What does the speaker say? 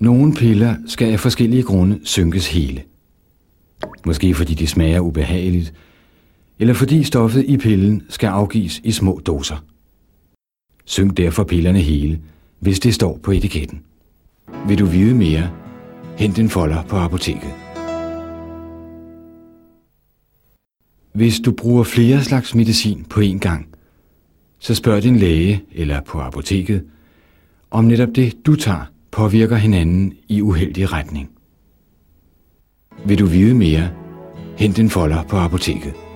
Nogle piller skal af forskellige grunde synkes hele. Måske fordi de smager ubehageligt, eller fordi stoffet i pillen skal afgives i små doser. Synk derfor pillerne hele, hvis det står på etiketten. Vil du vide mere? Hent en folder på apoteket. Hvis du bruger flere slags medicin på én gang, så spørg din læge eller på apoteket, om netop det, du tager, påvirker hinanden i uheldig retning. Vil du vide mere? Hent en folder på apoteket.